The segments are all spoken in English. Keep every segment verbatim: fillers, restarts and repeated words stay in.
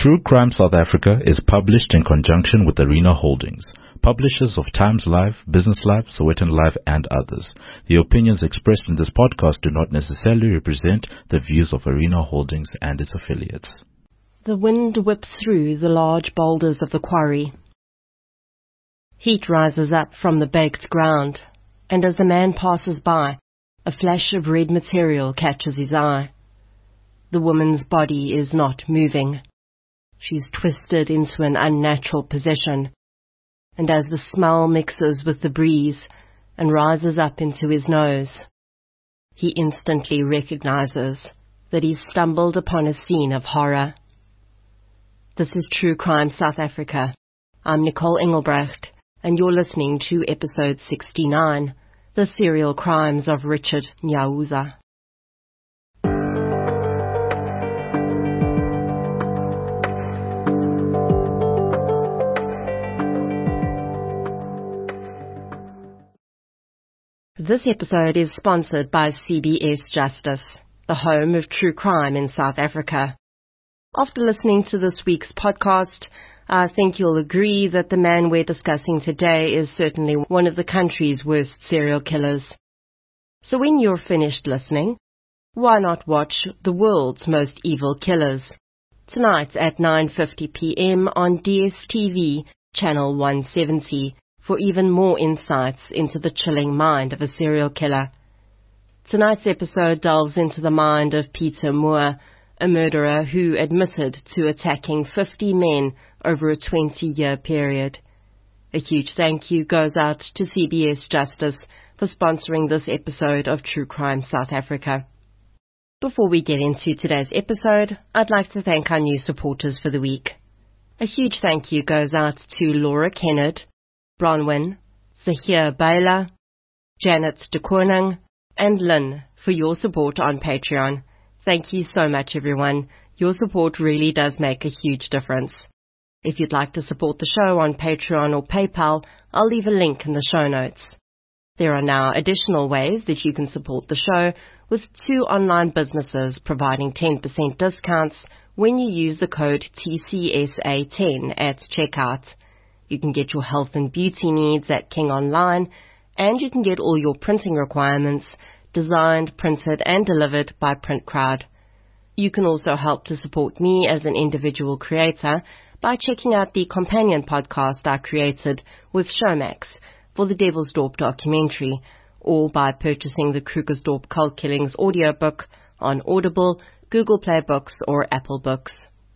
True Crime South Africa is published in conjunction with Arena Holdings, publishers of Times Live, Business Live, Sowetan Live, and others. The opinions expressed in this podcast do not necessarily represent the views of Arena Holdings and its affiliates. The wind whips through the large boulders of the quarry. Heat rises up from the baked ground, and as the man passes by, a flash of red material catches his eye. The woman's body is not moving. She's twisted into an unnatural position, and as the smell mixes with the breeze and rises up into his nose, he instantly recognizes that he's stumbled upon a scene of horror. This is True Crime South Africa. I'm Nicole Engelbrecht, and you're listening to episode sixty-nine, The Serial Crimes of Richard Nyauza. This episode is sponsored by C B S Justice, the home of true crime in South Africa. After listening to this week's podcast, I think you'll agree that the man we're discussing today is certainly one of the country's worst serial killers. So when you're finished listening, why not watch The World's Most Evil Killers tonight at nine fifty p.m. on D S T V, channel one seventy, for even more insights into the chilling mind of a serial killer. Tonight's episode delves into the mind of Peter Moore, a murderer who admitted to attacking fifty men over a twenty-year period. A huge thank you goes out to C B S Justice for sponsoring this episode of True Crime South Africa. Before we get into today's episode, I'd like to thank our new supporters for the week. A huge thank you goes out to Laura Kennard, Bronwyn, Zahir Baila, Janet de Koning, and Lynn for your support on Patreon. Thank you so much, everyone. Your support really does make a huge difference. If you'd like to support the show on Patreon or PayPal, I'll leave a link in the show notes. There are now additional ways that you can support the show, with two online businesses providing ten percent discounts when you use the code T C S A ten at checkout. You can get your health and beauty needs at King Online, and you can get all your printing requirements designed, printed, and delivered by PrintCrowd. You can also help to support me as an individual creator by checking out the companion podcast I created with Showmax for the Devilsdorp documentary, or by purchasing the Krugersdorp Cult Killings audiobook on Audible, Google Play Books, or Apple Books.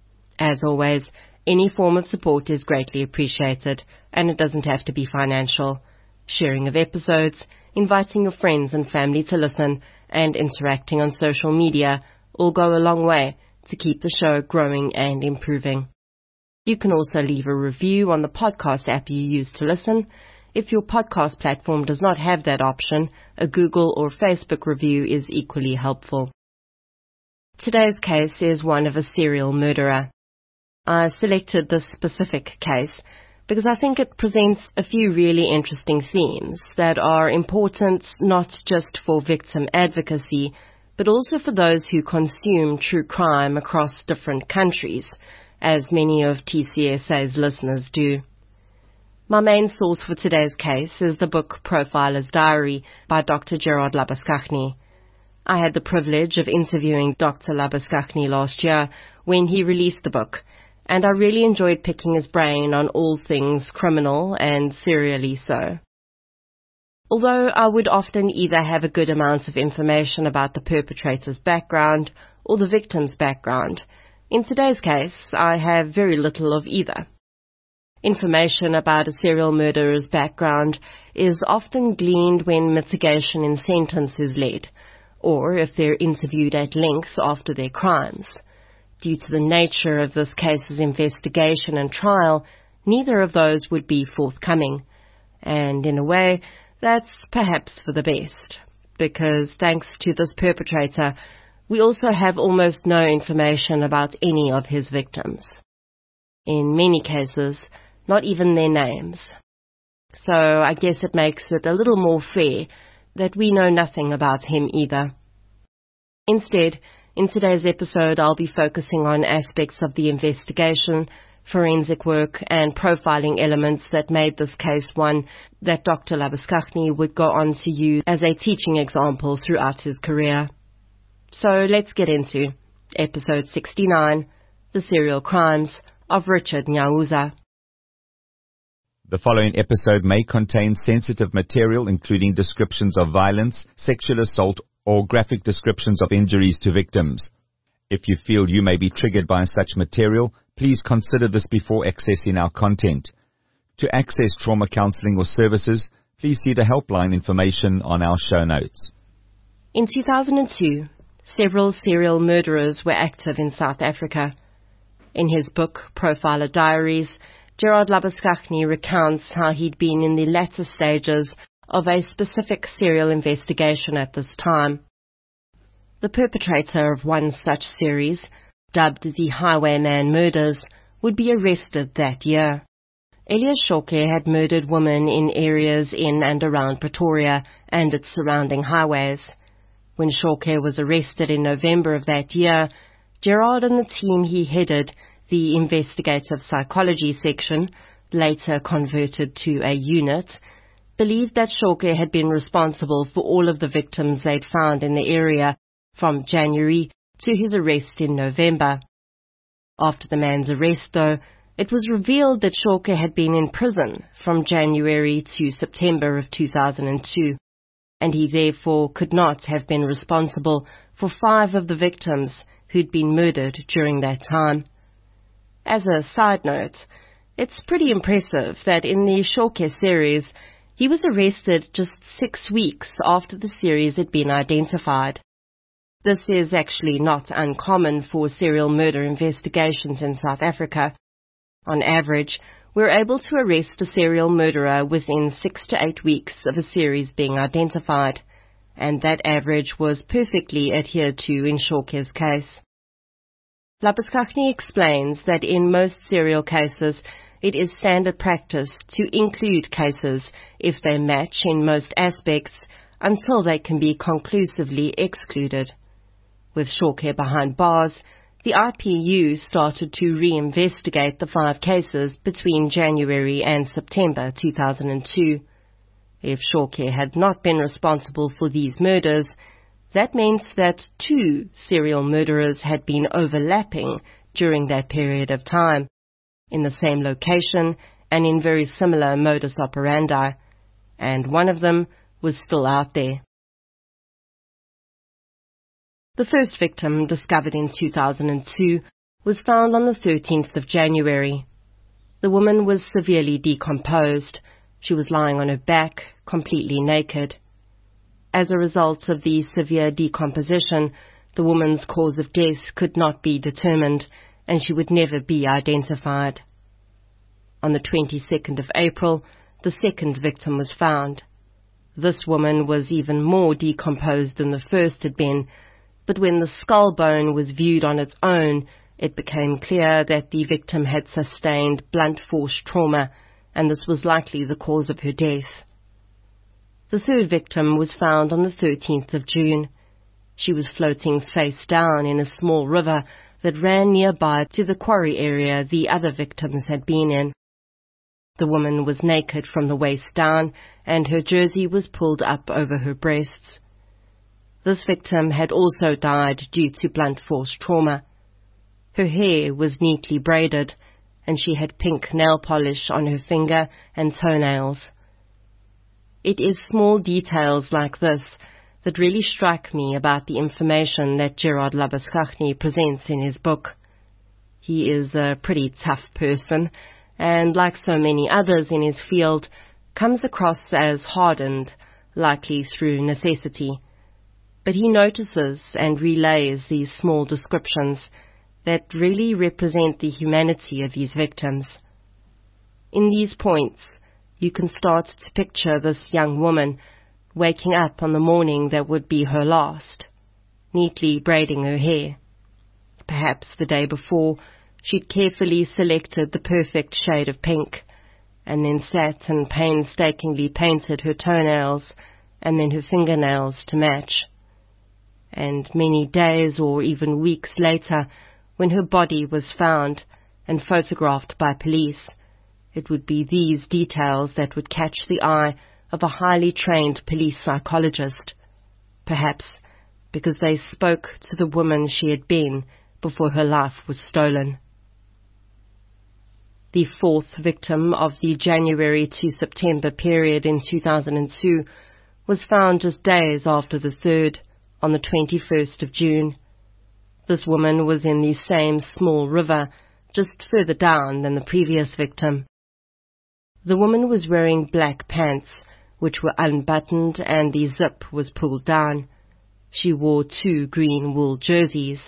As always, any form of support is greatly appreciated, and it doesn't have to be financial. Sharing of episodes, inviting your friends and family to listen, and interacting on social media all go a long way to keep the show growing and improving. You can also leave a review on the podcast app you use to listen. If your podcast platform does not have that option, a Google or Facebook review is equally helpful. Today's case is one of a serial murderer. I selected this specific case because I think it presents a few really interesting themes that are important not just for victim advocacy, but also for those who consume true crime across different countries, as many of T C S A's listeners do. My main source for today's case is the book Profiler's Diary by Doctor Gerard Labuschagne. I had the privilege of interviewing Doctor Labuschagne last year when he released the book, and I really enjoyed picking his brain on all things criminal and serially so. Although I would often either have a good amount of information about the perpetrator's background or the victim's background, in today's case I have very little of either. Information about a serial murderer's background is often gleaned when mitigation in sentence is led, or if they're interviewed at length after their crimes. Due to the nature of this case's investigation and trial, neither of those would be forthcoming. And in a way, that's perhaps for the best, because thanks to this perpetrator, we also have almost no information about any of his victims. In many cases, not even their names. So I guess it makes it a little more fair that we know nothing about him either. Instead, In today's episode, I'll be focusing on aspects of the investigation, forensic work, and profiling elements that made this case one that Doctor Labuschagne would go on to use as a teaching example throughout his career. So let's get into episode sixty-nine, The Serial Crimes of Richard Nyauza. The following episode may contain sensitive material, including descriptions of violence, sexual assault, or graphic descriptions of injuries to victims. If you feel you may be triggered by such material, please consider this before accessing our content. To access trauma counseling or services, please see the helpline information on our show notes. In two thousand two, several serial murderers were active in South Africa. In his book, Profiler Diaries, Gerard Labuschagne recounts how he'd been in the latter stages of a specific serial investigation at this time. The perpetrator of one such series, dubbed the Highwayman Murders, would be arrested that year. Elias Shorke had murdered women in areas in and around Pretoria and its surrounding highways. When Shorke was arrested in November of that year, Gerard and the team he headed, the Investigative Psychology Section, later converted to a unit, believed that Shorke had been responsible for all of the victims they'd found in the area from January to his arrest in November. After the man's arrest, though, it was revealed that Shorke had been in prison from January to September of two thousand two, and he therefore could not have been responsible for five of the victims who'd been murdered during that time. As a side note, it's pretty impressive that in the Shorke series, he was arrested just six weeks after the series had been identified. This is actually not uncommon for serial murder investigations in South Africa. On average, we're able to arrest a serial murderer within six to eight weeks of a series being identified, and that average was perfectly adhered to in Shorke's case. Labuschagne explains that in most serial cases, it is standard practice to include cases if they match in most aspects until they can be conclusively excluded. With Shorke behind bars, the I P U started to re-investigate the five cases between January and September two thousand two. If Shorke had not been responsible for these murders, that meant that two serial murderers had been overlapping during that period of time, in the same location and in very similar modus operandi, and one of them was still out there. The first victim, discovered in two thousand two, was found on the thirteenth of January. The woman was severely decomposed. She was lying on her back, completely naked. As a result of the severe decomposition, the woman's cause of death could not be determined, and she would never be identified. On the twenty-second of April, the second victim was found. This woman was even more decomposed than the first had been, but when the skull bone was viewed on its own, it became clear that the victim had sustained blunt force trauma, and this was likely the cause of her death. The third victim was found on the thirteenth of June. She was floating face down in a small river that ran nearby to the quarry area the other victims had been in. The woman was naked from the waist down, and her jersey was pulled up over her breasts. This victim had also died due to blunt force trauma. Her hair was neatly braided, and she had pink nail polish on her finger and toenails. It is small details like this that really strike me about the information that Gerard Labuschagne presents in his book. He is a pretty tough person, and like so many others in his field, comes across as hardened, likely through necessity. But he notices and relays these small descriptions that really represent the humanity of these victims. In these points, you can start to picture this young woman waking up on the morning that would be her last, neatly braiding her hair. Perhaps the day before, she'd carefully selected the perfect shade of pink, and then sat and painstakingly painted her toenails and then her fingernails to match. and many days or even weeks later, when her body was found and photographed by police, it would be these details that would catch the eye of a highly trained police psychologist, perhaps because they spoke to the woman she had been before her life was stolen. The fourth victim of the January to September period in two thousand two was found just days after the third, on the twenty-first of June. This woman was in the same small river, just further down than the previous victim. The woman was wearing black pants, which were unbuttoned and the zip was pulled down. She wore two green wool jerseys.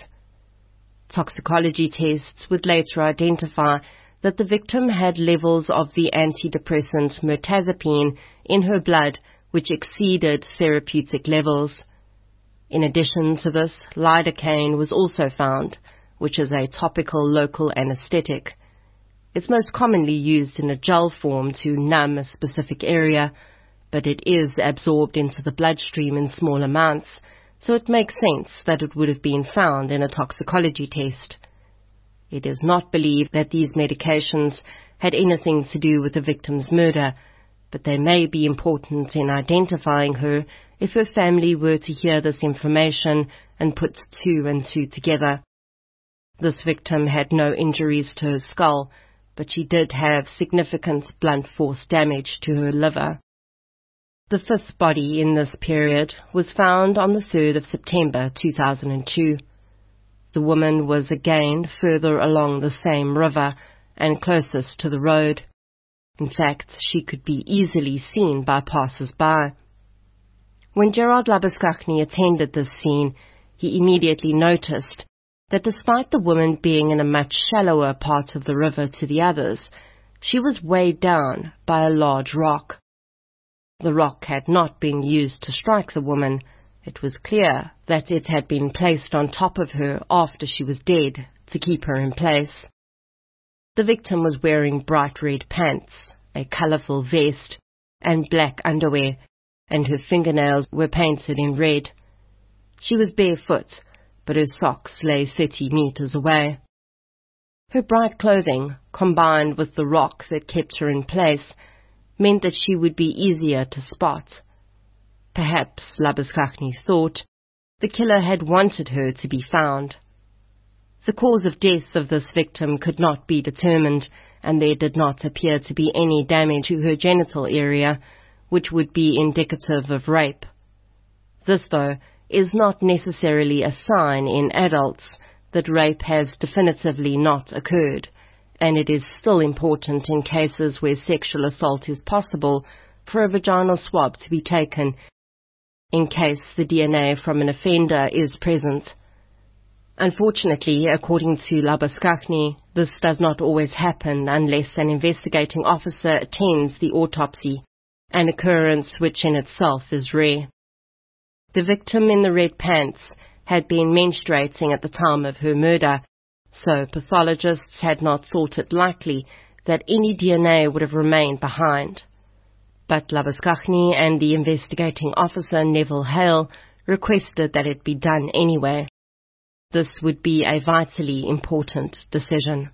Toxicology tests would later identify that the victim had levels of the antidepressant mirtazapine in her blood which exceeded therapeutic levels. In addition to this, lidocaine was also found, which is a topical local anesthetic. It's most commonly used in a gel form to numb a specific area, but it is absorbed into the bloodstream in small amounts, so it makes sense that it would have been found in a toxicology test. It is not believed that these medications had anything to do with the victim's murder, but they may be important in identifying her if her family were to hear this information and put two and two together. This victim had no injuries to her skull, but she did have significant blunt force damage to her liver. The fifth body in this period was found on the third of September two thousand two. The woman was again further along the same river and closest to the road. In fact, she could be easily seen by passers-by. When Gerard Labuschagne attended this scene, he immediately noticed that despite the woman being in a much shallower part of the river to the others, she was weighed down by a large rock. The rock had not been used to strike the woman. It was clear that it had been placed on top of her after she was dead to keep her in place. The victim was wearing bright red pants, a colourful vest, and black underwear, and her fingernails were painted in red. She was barefoot, but her socks lay thirty metres away. Her bright clothing, combined with the rock that kept her in place, meant that she would be easier to spot. Perhaps, Labuschagne thought, the killer had wanted her to be found. The cause of death of this victim could not be determined, and there did not appear to be any damage to her genital area, which would be indicative of rape. This, though, is not necessarily a sign in adults that rape has definitively not occurred, and it is still important in cases where sexual assault is possible for a vaginal swab to be taken in case the D N A from an offender is present. Unfortunately, according to Labuschagne, this does not always happen unless an investigating officer attends the autopsy, an occurrence which in itself is rare. The victim in the red pants had been menstruating at the time of her murder, so pathologists had not thought it likely that any D N A would have remained behind. But Labuschagne and the investigating officer Neville Hale requested that it be done anyway. This would be a vitally important decision.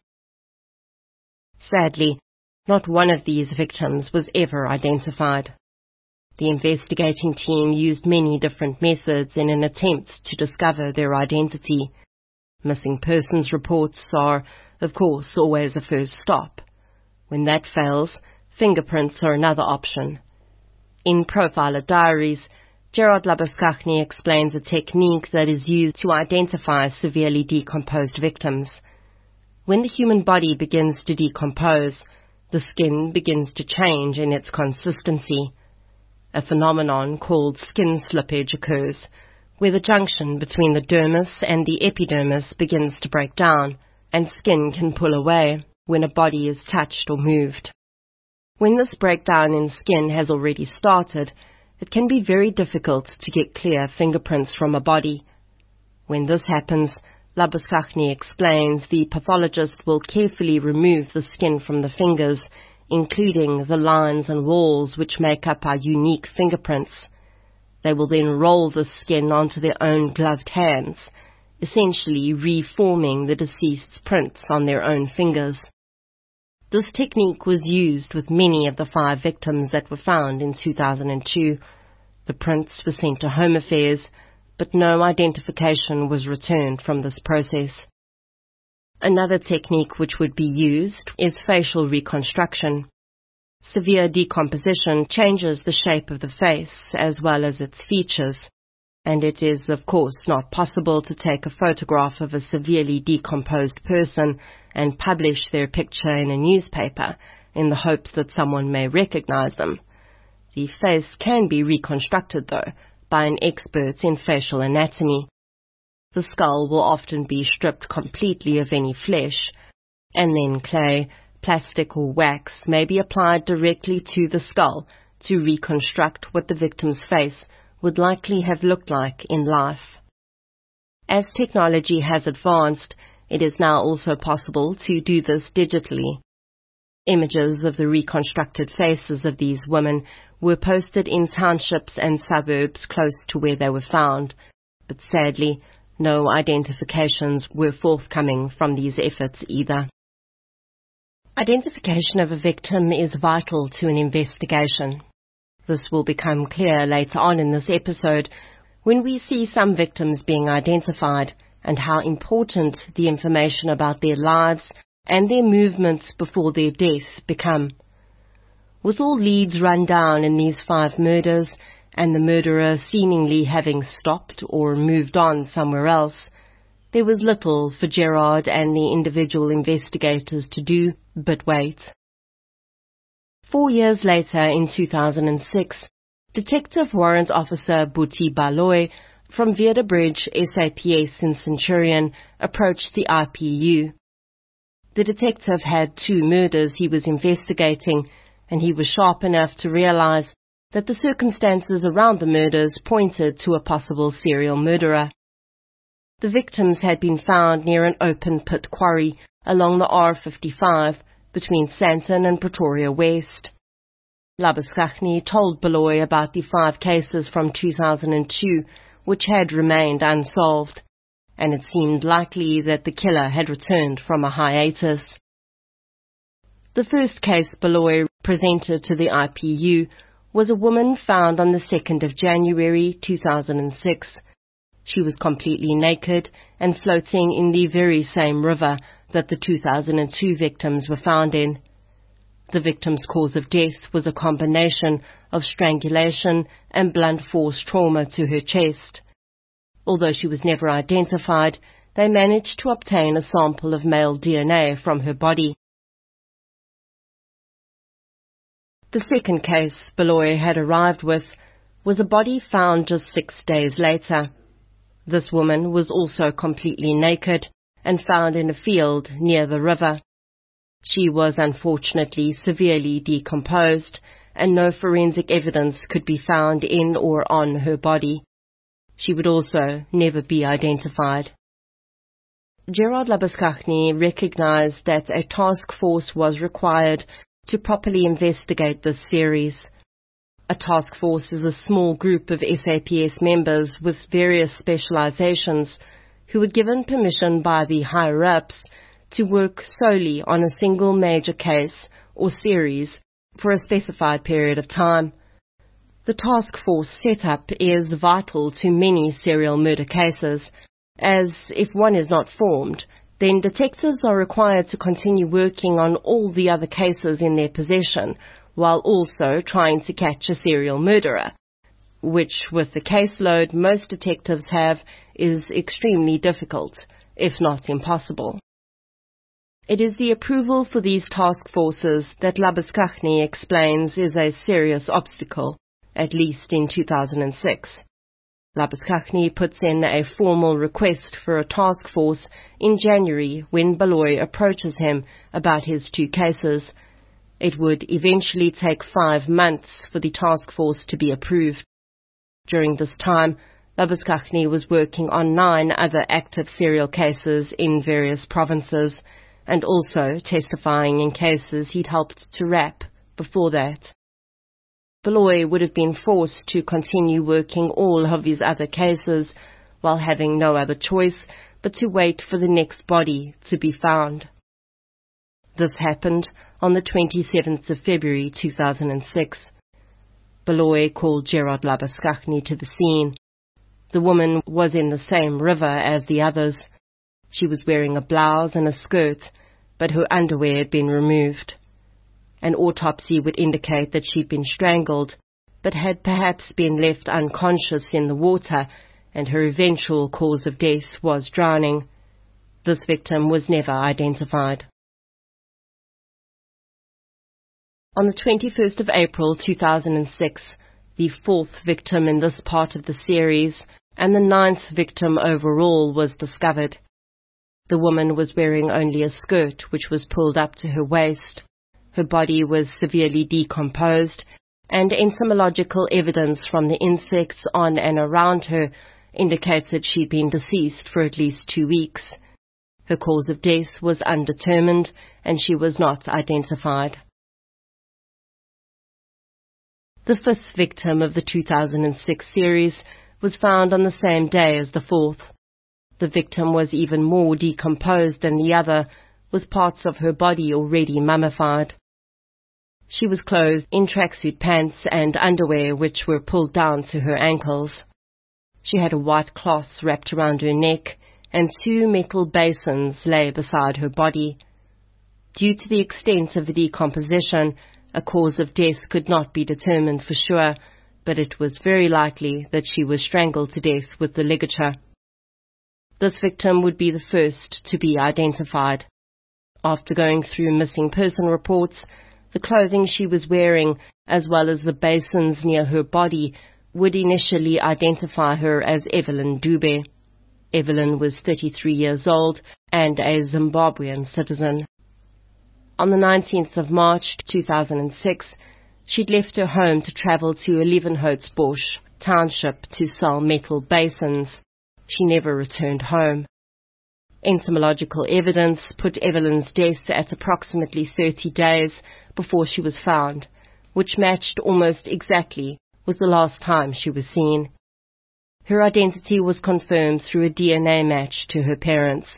Sadly, not one of these victims was ever identified. The investigating team used many different methods in an attempt to discover their identity. Missing persons reports are, of course, always a first stop. When that fails, fingerprints are another option. In Profiler Diaries, Gerard Labuschagne explains a technique that is used to identify severely decomposed victims. When the human body begins to decompose, the skin begins to change in its consistency. A phenomenon called skin slippage occurs, where the junction between the dermis and the epidermis begins to break down, and skin can pull away when a body is touched or moved. When this breakdown in skin has already started, it can be very difficult to get clear fingerprints from a body. When this happens, Labuschagne explains the pathologist will carefully remove the skin from the fingers, including the lines and walls which make up our unique fingerprints. They will then roll the skin onto their own gloved hands, essentially reforming the deceased's prints on their own fingers. This technique was used with many of the five victims that were found in two thousand two. The prints were sent to Home Affairs, but no identification was returned from this process. Another technique which would be used is facial reconstruction. Severe decomposition changes the shape of the face as well as its features, and it is of course not possible to take a photograph of a severely decomposed person and publish their picture in a newspaper in the hopes that someone may recognize them. The face can be reconstructed, though, by an expert in facial anatomy. The skull will often be stripped completely of any flesh, and then clay, plastic or wax may be applied directly to the skull to reconstruct what the victim's face would likely have looked like in life. As technology has advanced, it is now also possible to do this digitally. Images of the reconstructed faces of these women were posted in townships and suburbs close to where they were found, but sadly, no identifications were forthcoming from these efforts either. Identification of a victim is vital to an investigation. This will become clear later on in this episode when we see some victims being identified and how important the information about their lives and their movements before their death become. With all leads run down in these five murders, and the murderer seemingly having stopped or moved on somewhere else, there was little for Gerard and the individual investigators to do but wait. Four years later, in two thousand six, Detective Warrant Officer Boetie Baloyi from Veerdebridge S A P S in Centurion approached the I P U. The detective had two murders he was investigating, and he was sharp enough to realize that the circumstances around the murders pointed to a possible serial murderer. The victims had been found near an open pit quarry along the R fifty-five between Sandton and Pretoria West. Labuschagne told Baloyi about the five cases from two thousand two which had remained unsolved, and it seemed likely that the killer had returned from a hiatus. The first case Baloyi presented to the I P U was a woman found on the second of January two thousand six. She was completely naked and floating in the very same river that the two thousand two victims were found in. The victim's cause of death was a combination of strangulation and blunt force trauma to her chest. Although she was never identified, they managed to obtain a sample of male D N A from her body. The second case Baloyi had arrived with was a body found just six days later. This woman was also completely naked and found in a field near the river. She was unfortunately severely decomposed, and no forensic evidence could be found in or on her body. She would also never be identified. Gerard Labuschagne recognized that a task force was required to properly investigate this series. A task force is a small group of S A P S members with various specializations who were given permission by the higher-ups to work solely on a single major case or series for a specified period of time. The task force setup is vital to many serial murder cases, as if one is not formed, then detectives are required to continue working on all the other cases in their possession, while also trying to catch a serial murderer, which, with the caseload most detectives have, is extremely difficult, if not impossible. It is the approval for these task forces that Labuschagne explains is a serious obstacle, at least in two thousand six. Labuschagne puts in a formal request for a task force in January when Baloyi approaches him about his two cases. It would eventually take five months for the task force to be approved. During this time, Labuschagne was working on nine other active serial cases in various provinces, and also testifying in cases he'd helped to wrap before that. Baloyi would have been forced to continue working all of his other cases while having no other choice but to wait for the next body to be found. This happened on the twenty-seventh of February two thousand six. Baloyi called Gerard Labuschagne to the scene. The woman was in the same river as the others. She was wearing a blouse and a skirt, but her underwear had been removed. An autopsy would indicate that she'd been strangled, but had perhaps been left unconscious in the water, and her eventual cause of death was drowning. This victim was never identified. On the twenty-first of April two thousand six, the fourth victim in this part of the series, and the ninth victim overall, was discovered. The woman was wearing only a skirt which was pulled up to her waist. Her body was severely decomposed, and entomological evidence from the insects on and around her indicates that she'd been deceased for at least two weeks. Her cause of death was undetermined, and she was not identified. The fifth victim of the two thousand six series was found on the same day as the fourth. The victim was even more decomposed than the other, with parts of her body already mummified. She was clothed in tracksuit pants and underwear which were pulled down to her ankles. She had a white cloth wrapped around her neck, and two metal basins lay beside her body. Due to the extent of the decomposition, a cause of death could not be determined for sure, but it was very likely that she was strangled to death with the ligature. This victim would be the first to be identified. After going through missing person reports, the clothing she was wearing, as well as the basins near her body, would initially identify her as Evelyn Dube. Evelyn was thirty-three years old and a Zimbabwean citizen. On the nineteenth of March two thousand six, she'd left her home to travel to Olivenhoutbosch township to sell metal basins. She never returned home. Entomological evidence put Evelyn's death at approximately thirty days before she was found, which matched almost exactly with the last time she was seen. Her identity was confirmed through a D N A match to her parents.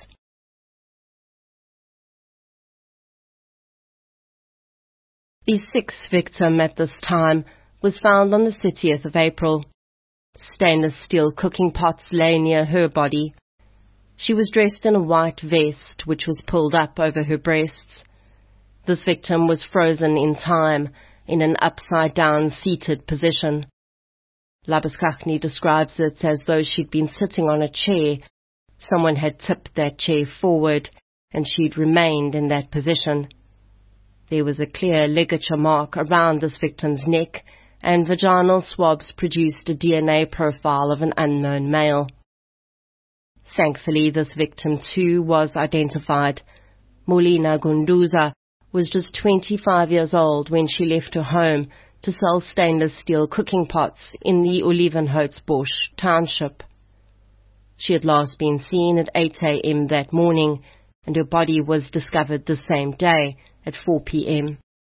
The sixth victim at this time was found on the thirtieth of April. Stainless steel cooking pots lay near her body. She was dressed in a white vest which was pulled up over her breasts. This victim was frozen in time in an upside-down seated position. Labuschagne describes it as though she'd been sitting on a chair. Someone had tipped that chair forward, and she'd remained in that position. There was a clear ligature mark around this victim's neck, and vaginal swabs produced a D N A profile of an unknown male. Thankfully, this victim too was identified. Molina Gunduza was just twenty-five years old when she left her home to sell stainless steel cooking pots in the Olivenhoutbosch township. She had last been seen at eight a m that morning, and her body was discovered the same day at four p m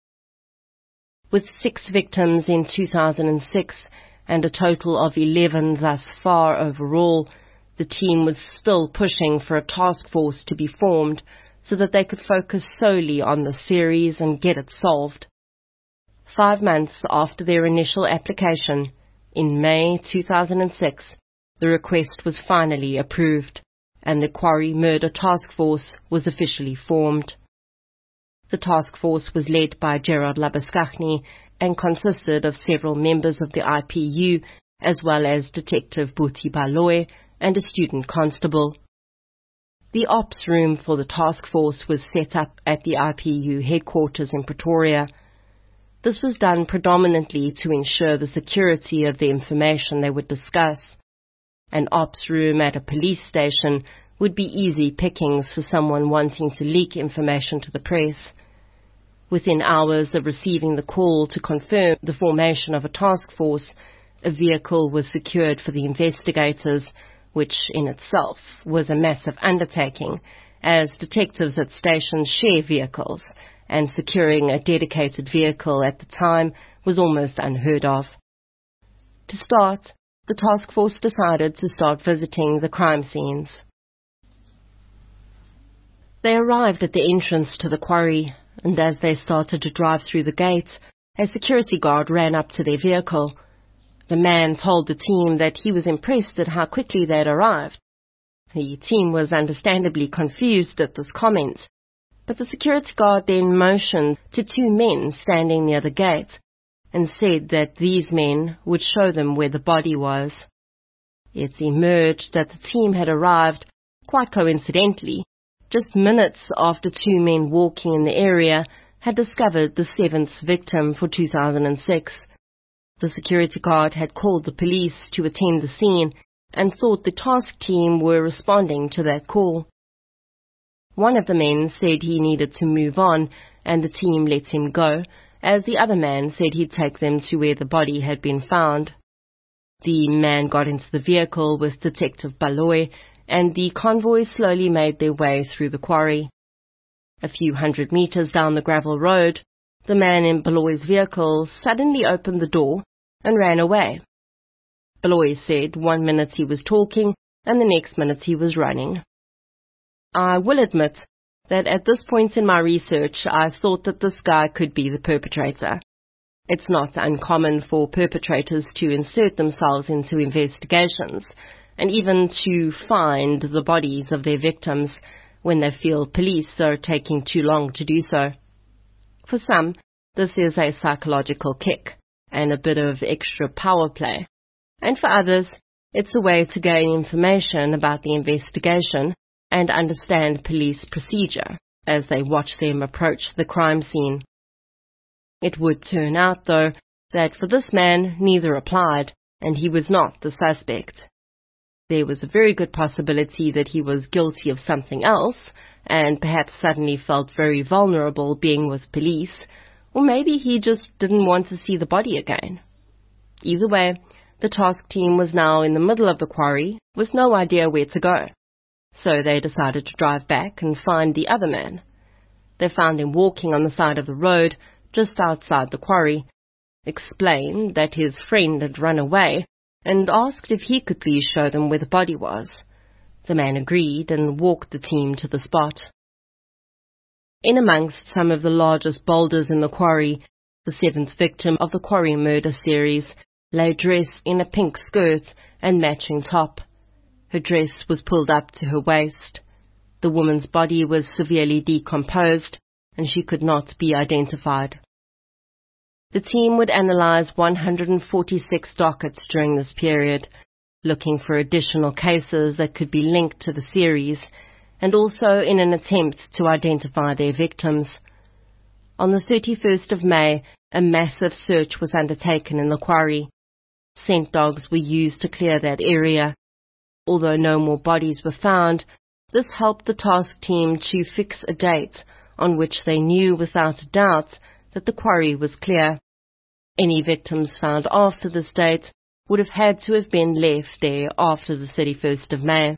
With six victims in two thousand six and a total of eleven thus far overall, the team was still pushing for a task force to be formed so that they could focus solely on the series and get it solved. Five months after their initial application, in May two thousand six, the request was finally approved, and the Quarry Murder Task Force was officially formed. The task force was led by Gerard Labuschagne and consisted of several members of the I P U, as well as Detective Buti Baloyi and a student constable. The ops room for the task force was set up at the I P U headquarters in Pretoria. This was done predominantly to ensure the security of the information they would discuss. An ops room at a police station would be easy pickings for someone wanting to leak information to the press. Within hours of receiving the call to confirm the formation of a task force, a vehicle was secured for the investigators, which in itself was a massive undertaking, as detectives at stations share vehicles, and securing a dedicated vehicle at the time was almost unheard of. To start, the task force decided to start visiting the crime scenes. They arrived at the entrance to the quarry, and as they started to drive through the gates, a security guard ran up to their vehicle. The man told the team that he was impressed at how quickly they had arrived. The team was understandably confused at this comment, but the security guard then motioned to two men standing near the gate and said that these men would show them where the body was. It emerged that the team had arrived, quite coincidentally, just minutes after two men walking in the area had discovered the seventh victim for two thousand six. The security guard had called the police to attend the scene and thought the task team were responding to that call. One of the men said he needed to move on, and the team let him go, as the other man said he'd take them to where the body had been found. The man got into the vehicle with Detective Baloy, and the convoy slowly made their way through the quarry. A few hundred meters down the gravel road, the man in Baloy's vehicle suddenly opened the door and ran away. Baloy said one minute he was talking, and the next minute he was running. I will admit that at this point in my research I thought that this guy could be the perpetrator. It's not uncommon for perpetrators to insert themselves into investigations, and even to find the bodies of their victims when they feel police are taking too long to do so. For some, this is a psychological kick and a bit of extra power play, and for others, it's a way to gain information about the investigation and understand police procedure as they watch them approach the crime scene. It would turn out, though, that for this man neither applied, and he was not the suspect. There was a very good possibility that he was guilty of something else, and perhaps suddenly felt very vulnerable being with police, or maybe he just didn't want to see the body again. Either way, the task team was now in the middle of the quarry with no idea where to go, so they decided to drive back and find the other man. They found him walking on the side of the road just outside the quarry, explained that his friend had run away, and asked if he could please show them where the body was. The man agreed and walked the team to the spot. In amongst some of the largest boulders in the quarry, the seventh victim of the quarry murder series lay dressed in a pink skirt and matching top. Her dress was pulled up to her waist. The woman's body was severely decomposed, and she could not be identified. The team would analyze one hundred forty-six dockets during this period, looking for additional cases that could be linked to the series, and also in an attempt to identify their victims. On the thirty-first of May, a massive search was undertaken in the quarry. Scent dogs were used to clear that area. Although no more bodies were found, this helped the task team to fix a date on which they knew without a doubt that the quarry was clear. Any victims found after this date would have had to have been left there after the thirty-first of May.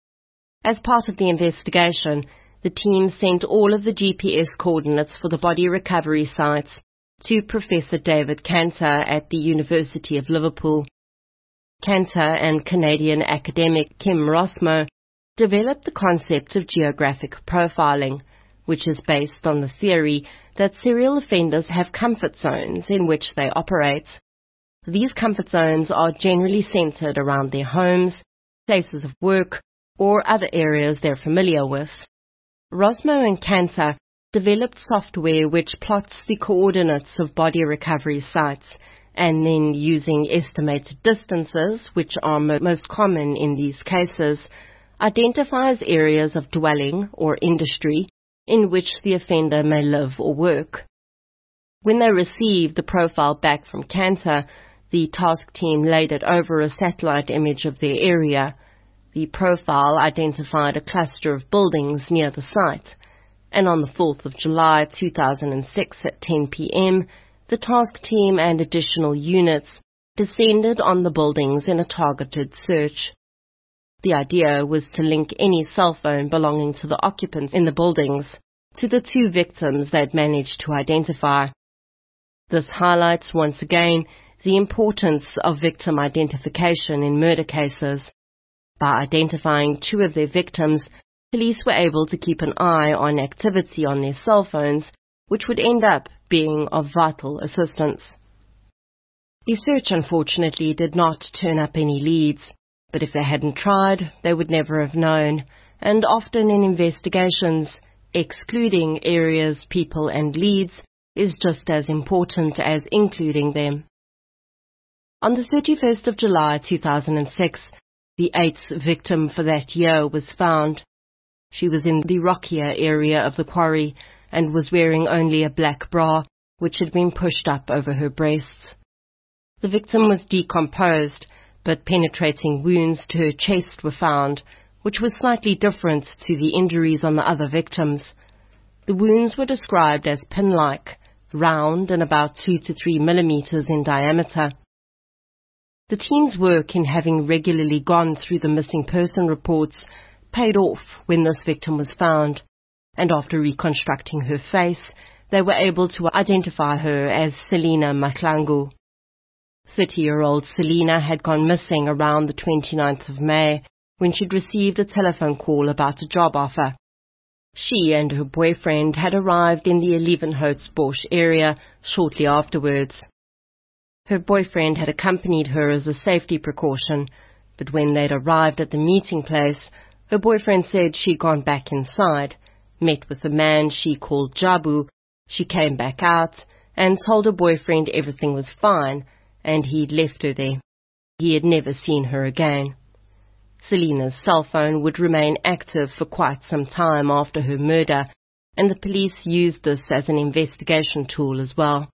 As part of the investigation, the team sent all of the G P S coordinates for the body recovery sites to Professor David Cantor at the University of Liverpool. Cantor and Canadian academic Kim Rosmo developed the concept of geographic profiling, which is based on the theory that serial offenders have comfort zones in which they operate. These comfort zones are generally centered around their homes, places of work, or other areas they're familiar with. Rosmo and Cantor developed software which plots the coordinates of body recovery sites, and then using estimated distances, which are mo- most common in these cases, identifies areas of dwelling or industry in which the offender may live or work. When they received the profile back from Cantor, the task team laid it over a satellite image of their area. The profile identified a cluster of buildings near the site, and on the fourth of July two thousand six at ten p m, the task team and additional units descended on the buildings in a targeted search. The idea was to link any cell phone belonging to the occupants in the buildings to the two victims they'd managed to identify. This highlights once again the importance of victim identification in murder cases. By identifying two of their victims, police were able to keep an eye on activity on their cell phones, which would end up being of vital assistance. The search unfortunately did not turn up any leads, but if they hadn't tried, they would never have known, and often in investigations, excluding areas, people and leads is just as important as including them. On the thirty-first of July two thousand six, the eighth victim for that year was found. She was in the rockier area of the quarry and was wearing only a black bra, which had been pushed up over her breasts. The victim was decomposed, but penetrating wounds to her chest were found, which was slightly different to the injuries on the other victims. The wounds were described as pin-like, round and about two to three millimeters in diameter. The team's work in having regularly gone through the missing person reports paid off when this victim was found, and after reconstructing her face, they were able to identify her as Selina Mahlangu. thirty-year-old Selina had gone missing around the twenty-ninth of May when she'd received a telephone call about a job offer. She and her boyfriend had arrived in the Leeuwenhoutbosch area shortly afterwards. Her boyfriend had accompanied her as a safety precaution, but when they'd arrived at the meeting place, her boyfriend said she'd gone back inside, met with a man she called Jabu. She came back out and told her boyfriend everything was fine and he'd left her there. He had never seen her again. Selina's cell phone would remain active for quite some time after her murder, and the police used this as an investigation tool as well.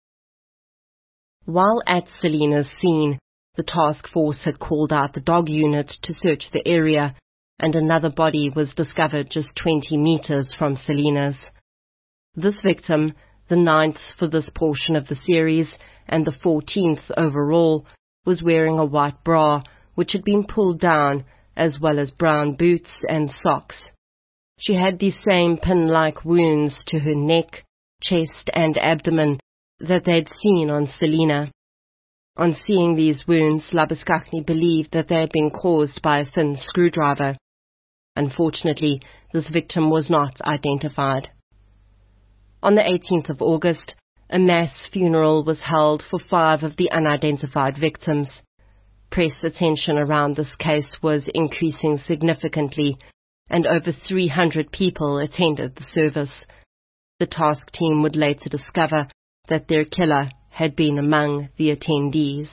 While at Selina's scene, the task force had called out the dog unit to search the area, and another body was discovered just twenty meters from Selina's. This victim, the ninth for this portion of the series and the fourteenth overall, was wearing a white bra which had been pulled down, as well as brown boots and socks. She had the same pin-like wounds to her neck, chest and abdomen that they'd seen on Selina. On seeing these wounds, Labuschagne believed that they had been caused by a thin screwdriver. Unfortunately, this victim was not identified. On the eighteenth of August, a mass funeral was held for five of the unidentified victims. Press attention around this case was increasing significantly, and over three hundred people attended the service. The task team would later discover that their killer had been among the attendees.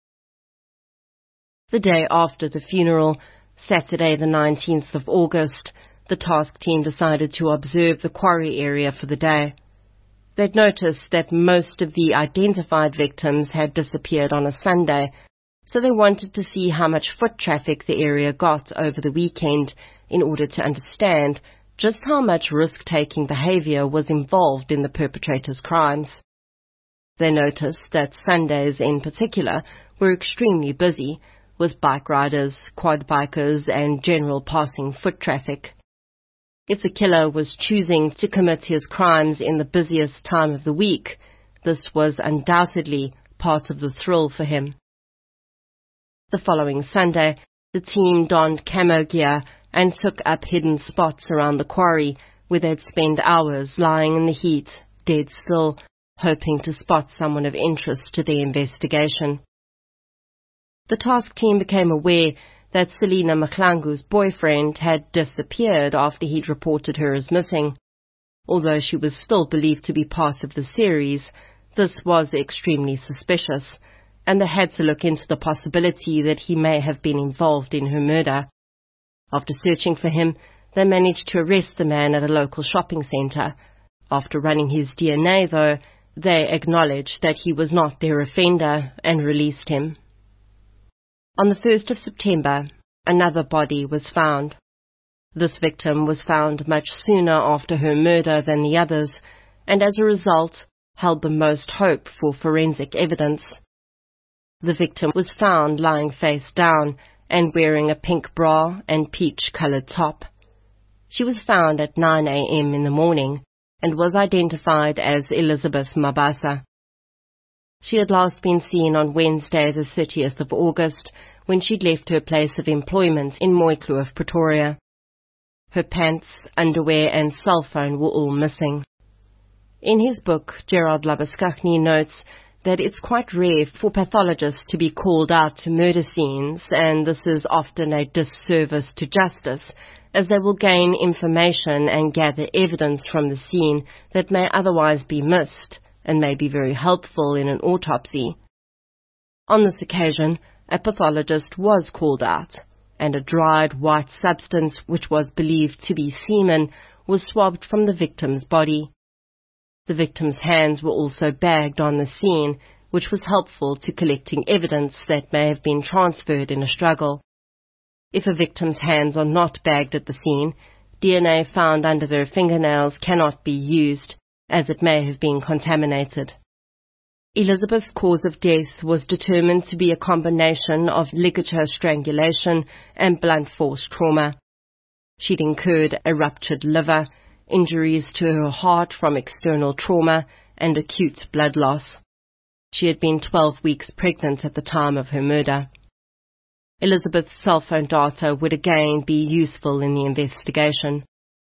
The day after the funeral, Saturday the nineteenth of August, the task team decided to observe the quarry area for the day. They'd noticed that most of the identified victims had disappeared on a Sunday, so they wanted to see how much foot traffic the area got over the weekend in order to understand just how much risk-taking behavior was involved in the perpetrator's crimes. They noticed that Sundays in particular were extremely busy, with bike riders, quad bikers and general passing foot traffic. If the killer was choosing to commit his crimes in the busiest time of the week, this was undoubtedly part of the thrill for him. The following Sunday, the team donned camo gear and took up hidden spots around the quarry where they'd spend hours lying in the heat, dead still, hoping to spot someone of interest to their investigation. The task team became aware that Selina Mahlangu's boyfriend had disappeared after he'd reported her as missing. Although she was still believed to be part of the series, this was extremely suspicious, and they had to look into the possibility that he may have been involved in her murder. After searching for him, they managed to arrest the man at a local shopping centre. After running his D N A, though, they acknowledged that he was not their offender and released him. On the first of September, another body was found. This victim was found much sooner after her murder than the others, and as a result, held the most hope for forensic evidence. The victim was found lying face down and wearing a pink bra and peach-colored top. She was found at nine a m in the morning and was identified as Elizabeth Mabasa. She had last been seen on Wednesday the thirtieth of August when she'd left her place of employment in Mooikloof, Pretoria. Her pants, underwear and cell phone were all missing. In his book, Gerard Labuschagne notes that it's quite rare for pathologists to be called out to murder scenes, and this is often a disservice to justice, as they will gain information and gather evidence from the scene that may otherwise be missed and may be very helpful in an autopsy. On this occasion, a pathologist was called out, and a dried white substance, which was believed to be semen, was swabbed from the victim's body. The victim's hands were also bagged on the scene, which was helpful to collecting evidence that may have been transferred in a struggle. If a victim's hands are not bagged at the scene, D N A found under their fingernails cannot be used, as it may have been contaminated. Elizabeth's cause of death was determined to be a combination of ligature strangulation and blunt force trauma. She'd incurred a ruptured liver, injuries to her heart from external trauma, and acute blood loss. She had been twelve weeks pregnant at the time of her murder. Elizabeth's cell phone data would again be useful in the investigation.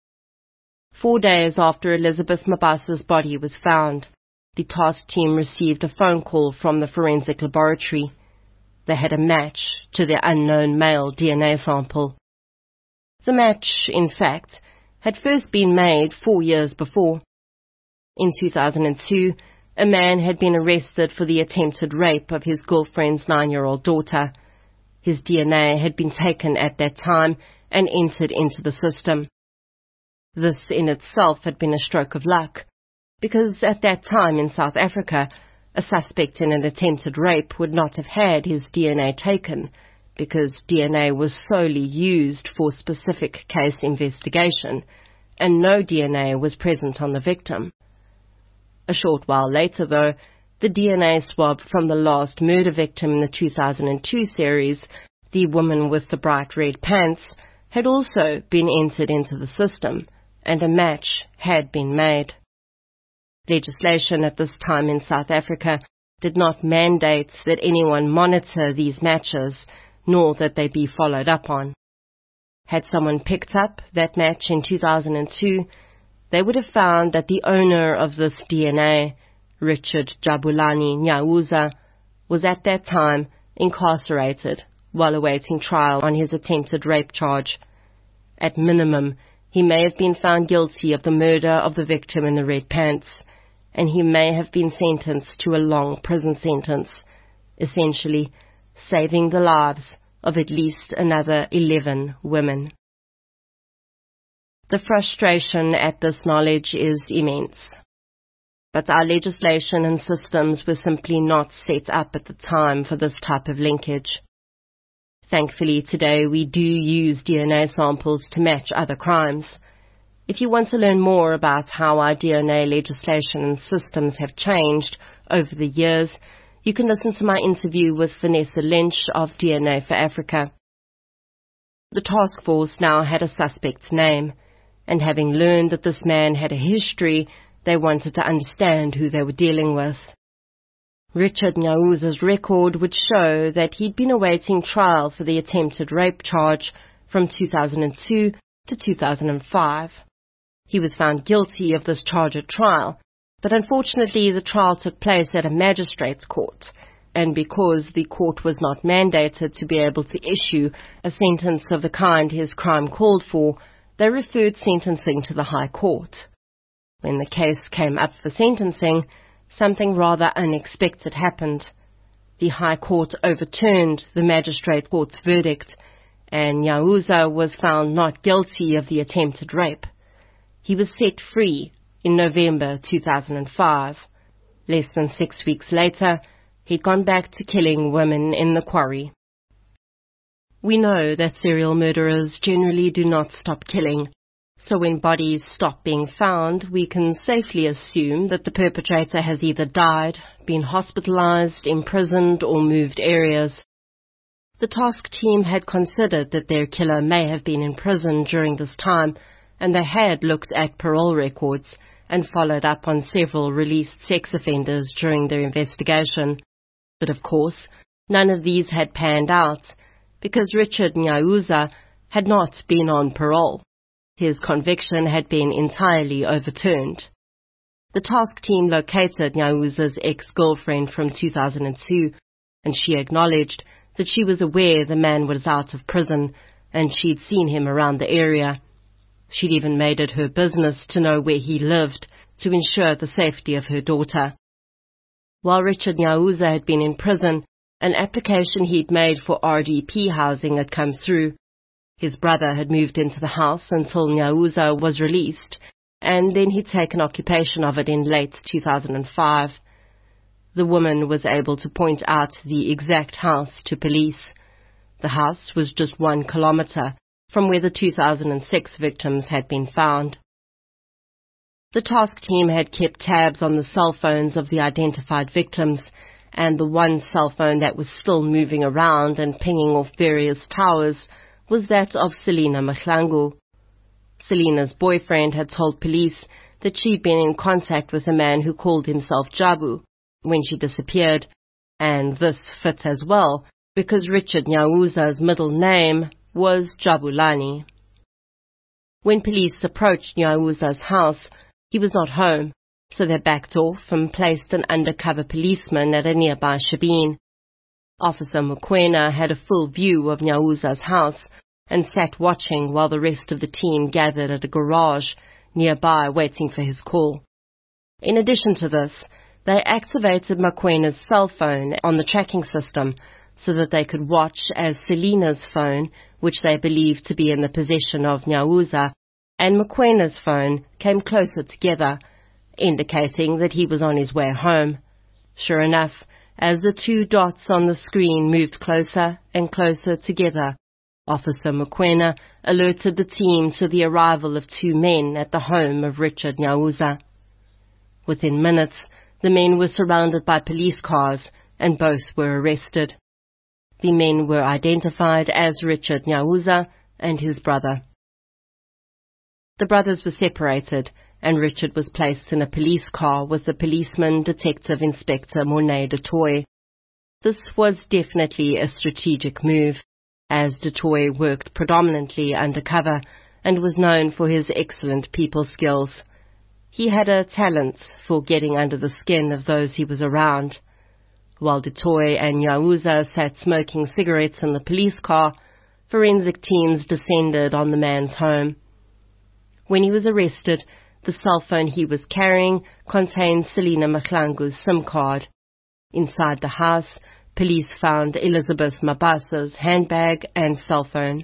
Four days after Elizabeth Mabasa's body was found, the task team received a phone call from the forensic laboratory. They had a match to the unknown male D N A sample. The match, in fact, had first been made four years before. In two thousand two, a man had been arrested for the attempted rape of his girlfriend's nine-year-old daughter. His D N A had been taken at that time and entered into the system. This in itself had been a stroke of luck, because at that time in South Africa, a suspect in an attempted rape would not have had his D N A taken, because D N A was solely used for specific case investigation, and no D N A was present on the victim. A short while later, though, the D N A swab from the last murder victim in the two thousand two series, the woman with the bright red pants, had also been entered into the system, and a match had been made. Legislation at this time in South Africa did not mandate that anyone monitor these matches, nor that they be followed up on. Had someone picked up that match in two thousand two, they would have found that the owner of this D N A, Richard Jabulani Nyauza, was at that time incarcerated while awaiting trial on his attempted rape charge. At minimum, he may have been found guilty of the murder of the victim in the red pants, and he may have been sentenced to a long prison sentence, essentially saving the lives of at least another eleven women. The frustration at this knowledge is immense. But our legislation and systems were simply not set up at the time for this type of linkage. Thankfully, today we do use D N A samples to match other crimes. If you want to learn more about how our D N A legislation and systems have changed over the years, you can listen to my interview with Vanessa Lynch of D N A for Africa. The task force now had a suspect's name, and having learned that this man had a history, they wanted to understand who they were dealing with. Richard Nyauza's record would show that he'd been awaiting trial for the attempted rape charge from two thousand two to two thousand five. He was found guilty of this charge at trial, but unfortunately the trial took place at a magistrate's court, and because the court was not mandated to be able to issue a sentence of the kind his crime called for, they referred sentencing to the High Court. When the case came up for sentencing, something rather unexpected happened. The High Court overturned the magistrate court's verdict, and Nyauza was found not guilty of the attempted rape. He was set free in November two thousand five. Less than six weeks later, he'd gone back to killing women in the quarry. We know that serial murderers generally do not stop killing, so when bodies stop being found, we can safely assume that the perpetrator has either died, been hospitalized, imprisoned, or moved areas. The task team had considered that their killer may have been in prison during this time, and they had looked at parole records and followed up on several released sex offenders during their investigation. But of course, none of these had panned out, because Richard Nyauza had not been on parole. His conviction had been entirely overturned. The task team located Nyauza's ex-girlfriend from two thousand two, and she acknowledged that she was aware the man was out of prison and she'd seen him around the area. She'd even made it her business to know where he lived to ensure the safety of her daughter. While Richard Nyauza had been in prison, an application he'd made for R D P housing had come through. His brother had moved into the house until Nyauza was released, and then he'd taken occupation of it in late two thousand five. The woman was able to point out the exact house to police. The house was just one kilometre from where the two thousand six victims had been found. The task team had kept tabs on the cell phones of the identified victims, and the one cell phone that was still moving around and pinging off various towers was that of Selina Mahlangu. Selina's boyfriend had told police that she'd been in contact with a man who called himself Jabu when she disappeared, and this fit as well because Richard Nyauza's middle name was Jabulani. When police approached Nyauza's house, he was not home, so they backed off and placed an undercover policeman at a nearby shebeen. Officer Mokoena had a full view of Nyauza's house and sat watching while the rest of the team gathered at a garage nearby waiting for his call. In addition to this, they activated Mokwena's cell phone on the tracking system so that they could watch as Selina's phone, which they believed to be in the possession of Nyauza, and Mokwena's phone came closer together, indicating that he was on his way home. Sure enough, as the two dots on the screen moved closer and closer together, Officer Mokoena alerted the team to the arrival of two men at the home of Richard Nyauza. Within minutes, the men were surrounded by police cars and both were arrested. The men were identified as Richard Nyauza and his brother. The brothers were separated, and Richard was placed in a police car with the policeman Detective Inspector Mornay du Toit. This was definitely a strategic move, as du Toit worked predominantly undercover and was known for his excellent people skills. He had a talent for getting under the skin of those he was around. While du Toit and Nyauza sat smoking cigarettes in the police car, forensic teams descended on the man's home. When he was arrested, the cell phone he was carrying contained Selina Mahlangu's SIM card. Inside the house, police found Elizabeth Mabasa's handbag and cell phone.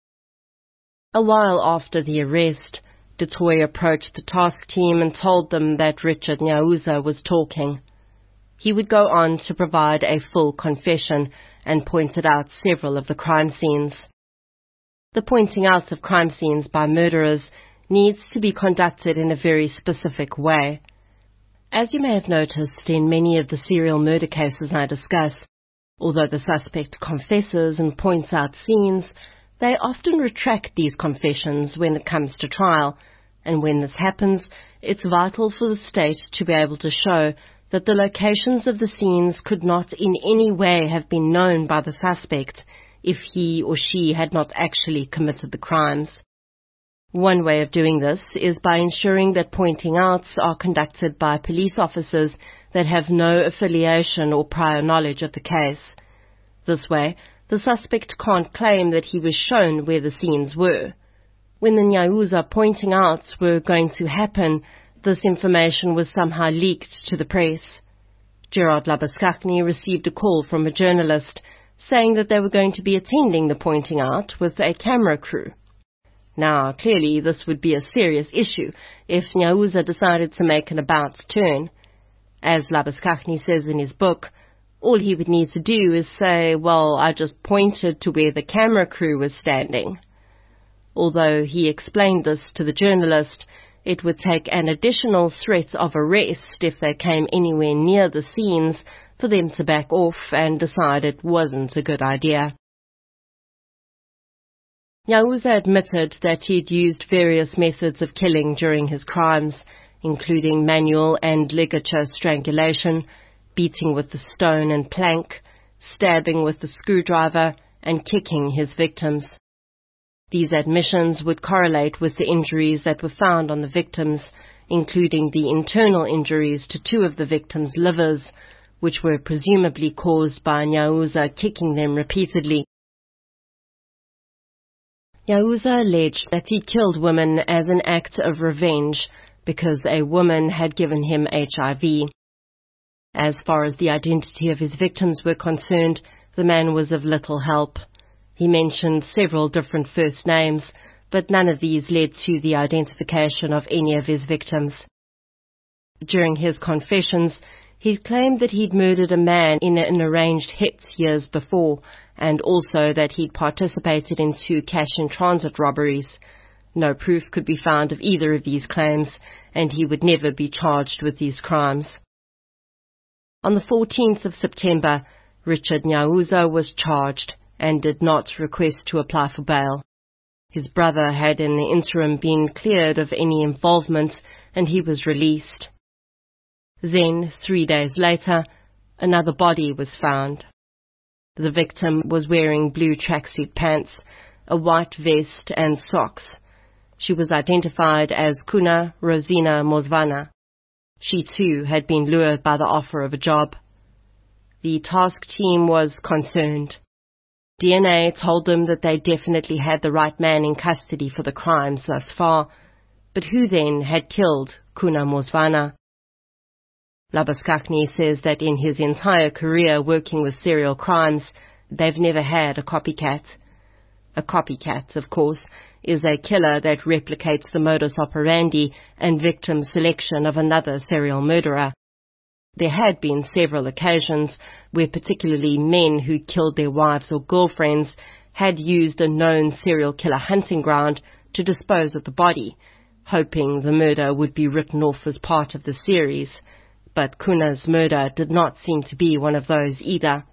A while after the arrest, du Toit approached the task team and told them that Richard Nyauza was talking. He would go on to provide a full confession and pointed out several of the crime scenes. The pointing out of crime scenes by murderers needs to be conducted in a very specific way. As you may have noticed in many of the serial murder cases I discuss, although the suspect confesses and points out scenes, they often retract these confessions when it comes to trial, and when this happens, it's vital for the state to be able to show that the locations of the scenes could not in any way have been known by the suspect if he or she had not actually committed the crimes. One way of doing this is by ensuring that pointing outs are conducted by police officers that have no affiliation or prior knowledge of the case. This way, the suspect can't claim that he was shown where the scenes were. When the Nyauza pointing outs were going to happen, this information was somehow leaked to the press. Gerard Labuschagne received a call from a journalist saying that they were going to be attending the pointing out with a camera crew. Now, clearly this would be a serious issue if Nyauza decided to make an about turn. As Labuschagne says in his book, all he would need to do is say, well, I just pointed to where the camera crew was standing. Although he explained this to the journalist, it would take an additional threat of arrest if they came anywhere near the scenes for them to back off and decide it wasn't a good idea. Nyauza admitted that he'd used various methods of killing during his crimes, including manual and ligature strangulation, beating with the stone and plank, stabbing with the screwdriver, and kicking his victims. These admissions would correlate with the injuries that were found on the victims, including the internal injuries to two of the victims' livers, which were presumably caused by Nyauza kicking them repeatedly. Nyauza alleged that he killed women as an act of revenge because a woman had given him H I V. As far as the identity of his victims were concerned, the man was of little help. He mentioned several different first names, but none of these led to the identification of any of his victims. During his confessions, he claimed that he'd murdered a man in an arranged hit years before, and also that he'd participated in two cash-in-transit robberies. No proof could be found of either of these claims, and he would never be charged with these crimes. On the fourteenth of September, Richard Nyauza was charged and did not request to apply for bail. His brother had in the interim been cleared of any involvement, and he was released. Then, three days later, another body was found. The victim was wearing blue tracksuit pants, a white vest and socks. She was identified as Kuna Rosina Mosvana. She too had been lured by the offer of a job. The task team was concerned. D N A told them that they definitely had the right man in custody for the crimes thus far, but who then had killed Kuna Mosvana? Labuskakny says that in his entire career working with serial crimes, they've never had a copycat. A copycat, of course, is a killer that replicates the modus operandi and victim selection of another serial murderer. There had been several occasions where particularly men who killed their wives or girlfriends had used a known serial killer hunting ground to dispose of the body, hoping the murder would be written off as part of the series. But Kuna's murder did not seem to be one of those either.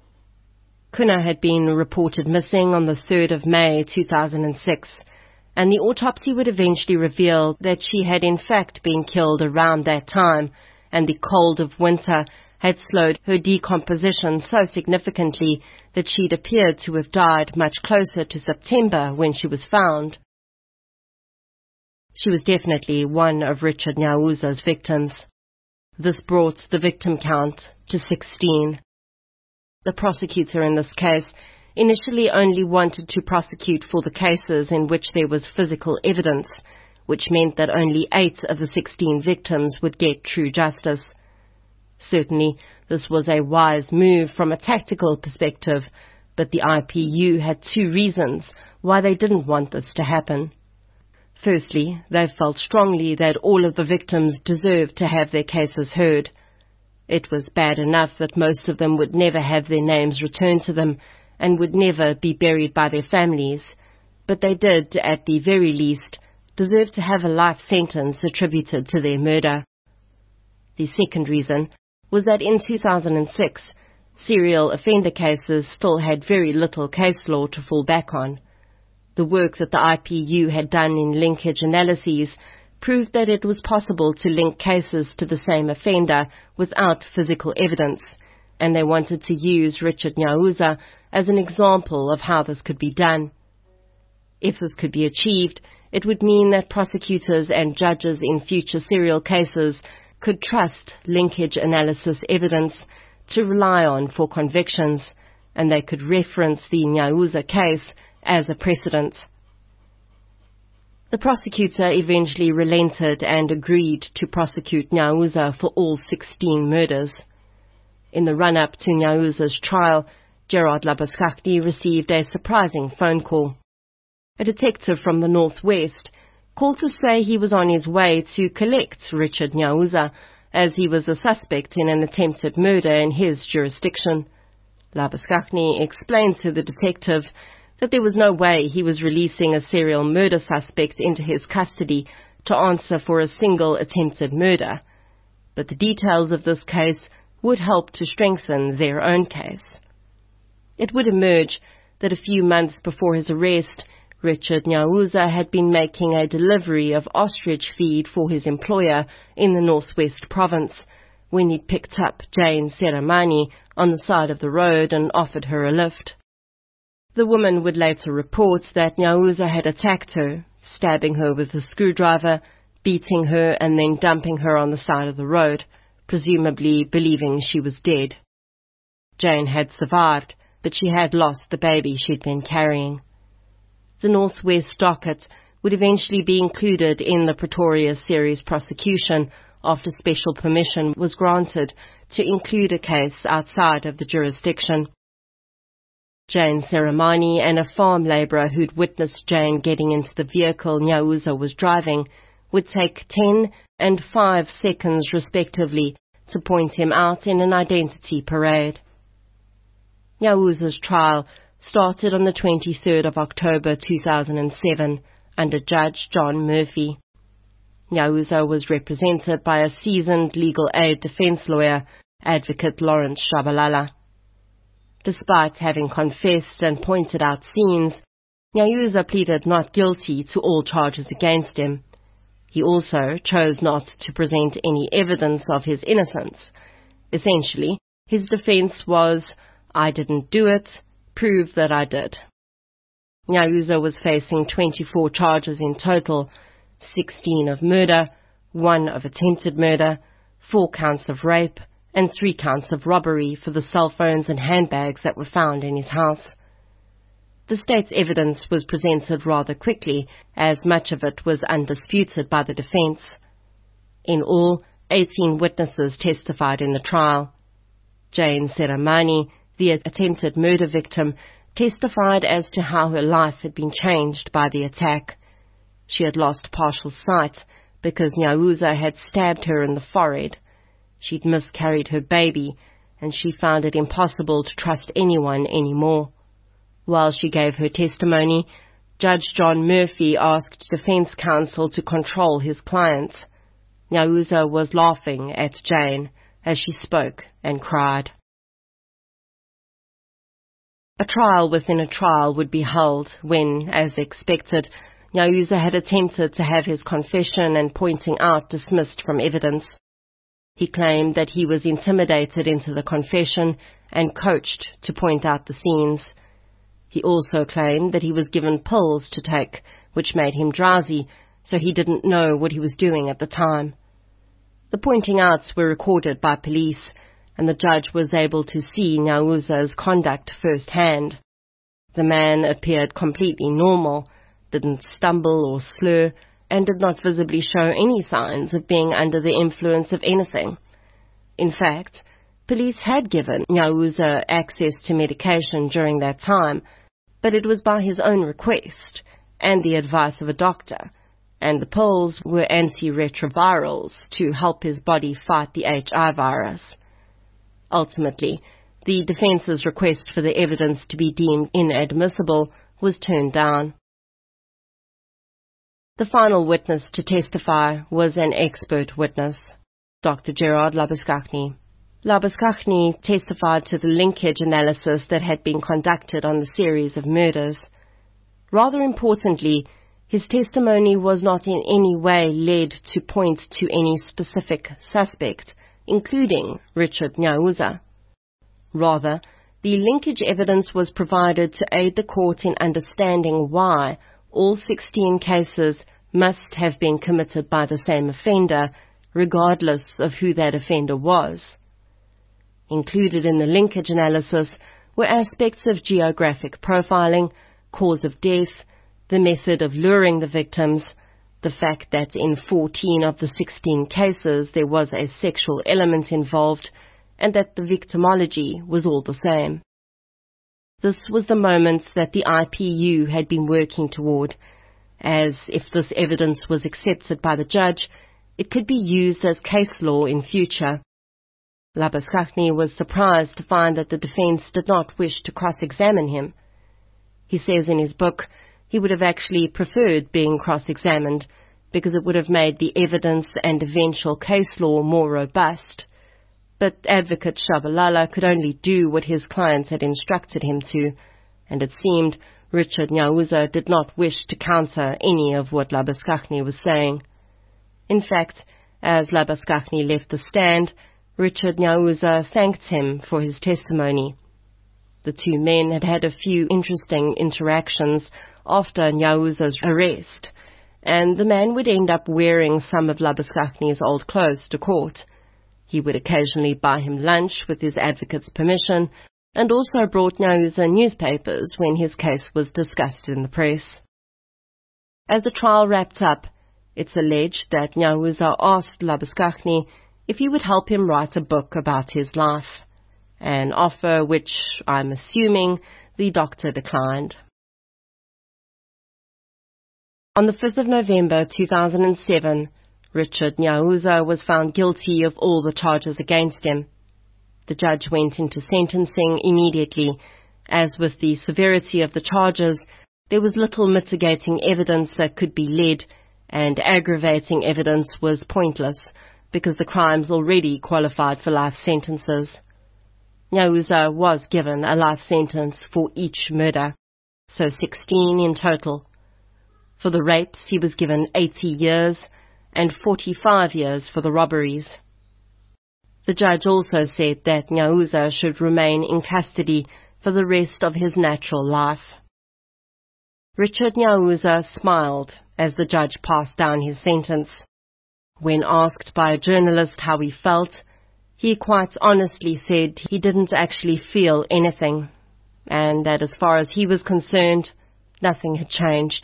Kuna had been reported missing on the third of May two thousand six, and the autopsy would eventually reveal that she had in fact been killed around that time, and the cold of winter had slowed her decomposition so significantly that she'd appeared to have died much closer to September when she was found. She was definitely one of Richard Nyauza's victims. This brought the victim count to sixteen. The prosecutor in this case initially only wanted to prosecute for the cases in which there was physical evidence, which meant that only eight of the sixteen victims would get true justice. Certainly, this was a wise move from a tactical perspective, but the I P U had two reasons why they didn't want this to happen. Firstly, they felt strongly that all of the victims deserved to have their cases heard. It was bad enough that most of them would never have their names returned to them and would never be buried by their families, but they did, at the very least, deserve to have a life sentence attributed to their murder. The second reason was that in two thousand six, serial offender cases still had very little case law to fall back on. The work that the I P U had done in linkage analyses proved that it was possible to link cases to the same offender without physical evidence, and they wanted to use Richard Nyauza as an example of how this could be done. If this could be achieved, it would mean that prosecutors and judges in future serial cases could trust linkage analysis evidence to rely on for convictions, and they could reference the Nyauza case as a precedent. The prosecutor eventually relented and agreed to prosecute Nyauza for all sixteen murders. In the run-up to Nyauza's trial, Gerard Labuskakny received a surprising phone call. A detective from the Northwest called to say he was on his way to collect Richard Nyauza, as he was a suspect in an attempted murder in his jurisdiction. Labuskakny explained to the detective that there was no way he was releasing a serial murder suspect into his custody to answer for a single attempted murder, but the details of this case would help to strengthen their own case. It would emerge that a few months before his arrest, Richard Nyawuza had been making a delivery of ostrich feed for his employer in the Northwest Province when he picked up Jane Seramani on the side of the road and offered her a lift. The woman would later report that Nyawuza had attacked her, stabbing her with a screwdriver, beating her and then dumping her on the side of the road, presumably believing she was dead. Jane had survived, but she had lost the baby she'd been carrying. The Northwest docket would eventually be included in the Pretoria series prosecution after special permission was granted to include a case outside of the jurisdiction. Jane Seramani and a farm labourer who'd witnessed Jane getting into the vehicle Nyawuza was driving would take ten and five seconds respectively to point him out in an identity parade. Nyawuza's trial started on the twenty-third of October two thousand seven under Judge John Murphy. Nyawuza was represented by a seasoned legal aid defence lawyer, Advocate Lawrence Shabalala. Despite having confessed and pointed out scenes, Nyawuza pleaded not guilty to all charges against him. He also chose not to present any evidence of his innocence. Essentially, his defence was, "I didn't do it, prove that I did." Nyawuza was facing twenty-four charges in total, sixteen of murder, one of attempted murder, four counts of rape, and three counts of robbery for the cell phones and handbags that were found in his house. The state's evidence was presented rather quickly, as much of it was undisputed by the defence. In all, eighteen witnesses testified in the trial. Jane Seramani, the attempted murder victim, testified as to how her life had been changed by the attack. She had lost partial sight because Nyawuza had stabbed her in the forehead. She'd miscarried her baby, and she found it impossible to trust anyone anymore. While she gave her testimony, Judge John Murphy asked defense counsel to control his client. Nyawuza was laughing at Jane as she spoke and cried. A trial within a trial would be held when, as expected, Nyawuza had attempted to have his confession and pointing out dismissed from evidence. He claimed that he was intimidated into the confession and coached to point out the scenes. He also claimed that he was given pills to take, which made him drowsy, so he didn't know what he was doing at the time. The pointing outs were recorded by police, and the judge was able to see Nyawuza's conduct firsthand. The man appeared completely normal, didn't stumble or slur, and did not visibly show any signs of being under the influence of anything. In fact, police had given Nyawuza access to medication during that time, but it was by his own request and the advice of a doctor, and the pills were antiretrovirals to help his body fight the H I virus. Ultimately, the defence's request for the evidence to be deemed inadmissible was turned down. The final witness to testify was an expert witness, Doctor Gerard Labuschagne. Labuschagne testified to the linkage analysis that had been conducted on the series of murders. Rather importantly, his testimony was not in any way led to point to any specific suspect, including Richard Nyawuza. Rather, the linkage evidence was provided to aid the court in understanding why all sixteen cases must have been committed by the same offender, regardless of who that offender was. Included in the linkage analysis were aspects of geographic profiling, cause of death, the method of luring the victims, the fact that in fourteen of the sixteen cases there was a sexual element involved, and that the victimology was all the same. This was the moment that the I P U had been working toward, as if this evidence was accepted by the judge, it could be used as case law in future. Labuschagne was surprised to find that the defense did not wish to cross-examine him. He says in his book he would have actually preferred being cross-examined because it would have made the evidence and eventual case law more robust. But Advocate Shabalala could only do what his clients had instructed him to, and it seemed Richard Nyawuza did not wish to counter any of what Labuschagne was saying. In fact, as Labuschagne left the stand, Richard Nyawuza thanked him for his testimony. The two men had had a few interesting interactions after Nyawuza's arrest, and the man would end up wearing some of Labuschagne's old clothes to court. He would occasionally buy him lunch with his advocate's permission, and also brought Nyawuza newspapers when his case was discussed in the press. As the trial wrapped up, it's alleged that Nyawuza asked Labuschagne if he would help him write a book about his life, an offer which, I'm assuming, the doctor declined. On the fifth of November two thousand seven, Richard Nyawuza was found guilty of all the charges against him. The judge went into sentencing immediately, as with the severity of the charges, there was little mitigating evidence that could be led, and aggravating evidence was pointless, because the crimes already qualified for life sentences. Nyawuza was given a life sentence for each murder, so sixteen in total. For the rapes, he was given eighty years, and forty-five years for the robberies. The judge also said that Nyawuza should remain in custody for the rest of his natural life. Richard Nyawuza smiled as the judge passed down his sentence. When asked by a journalist how he felt, he quite honestly said he didn't actually feel anything, and that as far as he was concerned, nothing had changed.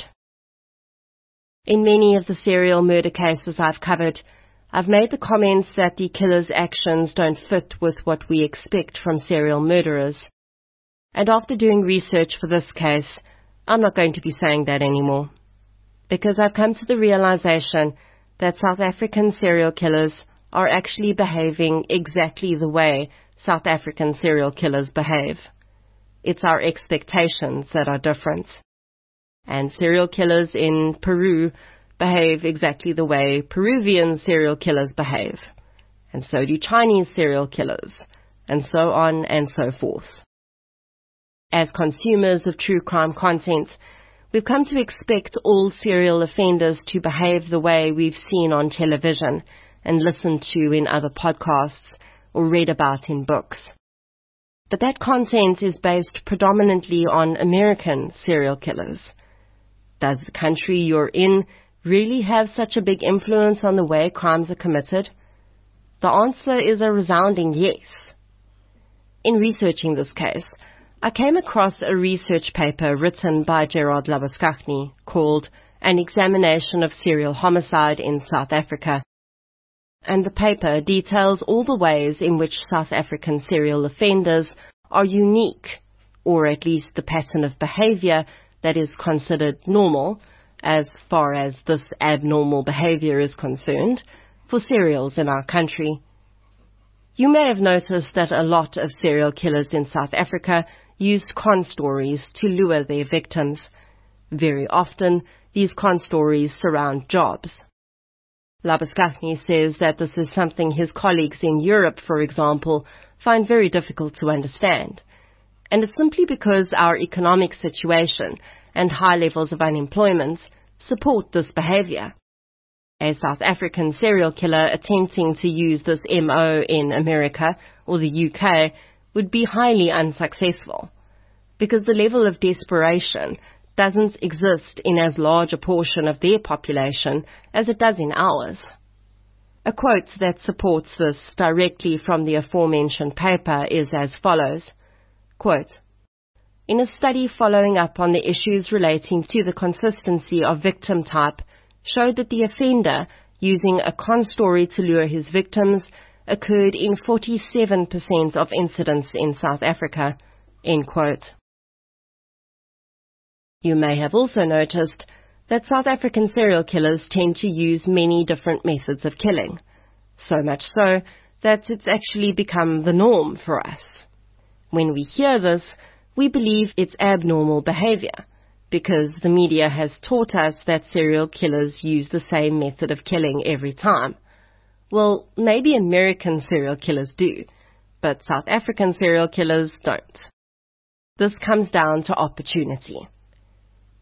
In many of the serial murder cases I've covered, I've made the comments that the killer's actions don't fit with what we expect from serial murderers. And after doing research for this case, I'm not going to be saying that anymore. Because I've come to the realization that South African serial killers are actually behaving exactly the way South African serial killers behave. It's our expectations that are different. And serial killers in Peru behave exactly the way Peruvian serial killers behave. And so do Chinese serial killers, and so on and so forth. As consumers of true crime content, we've come to expect all serial offenders to behave the way we've seen on television and listened to in other podcasts or read about in books. But that content is based predominantly on American serial killers. Does the country you're in really have such a big influence on the way crimes are committed? The answer is a resounding yes. In researching this case, I came across a research paper written by Gerard Labuschagne called An Examination of Serial Homicide in South Africa. And the paper details all the ways in which South African serial offenders are unique, or at least the pattern of behavior that is considered normal, as far as this abnormal behavior is concerned, for serials in our country. You may have noticed that a lot of serial killers in South Africa used con stories to lure their victims. Very often, these con stories surround jobs. Labuschagne says that this is something his colleagues in Europe, for example, find very difficult to understand. And it's simply because our economic situation and high levels of unemployment support this behavior. A South African serial killer attempting to use this M O in America or the U K would be highly unsuccessful, because the level of desperation doesn't exist in as large a portion of their population as it does in ours. A quote that supports this directly from the aforementioned paper is as follows, quote, "In a study following up on the issues relating to the consistency of victim type, showed that the offender using a con story to lure his victims occurred in forty-seven percent of incidents in South Africa," end quote. You may have also noticed that South African serial killers tend to use many different methods of killing, so much so that it's actually become the norm for us. When we hear this, we believe it's abnormal behavior, because the media has taught us that serial killers use the same method of killing every time. Well, maybe American serial killers do, but South African serial killers don't. This comes down to opportunity.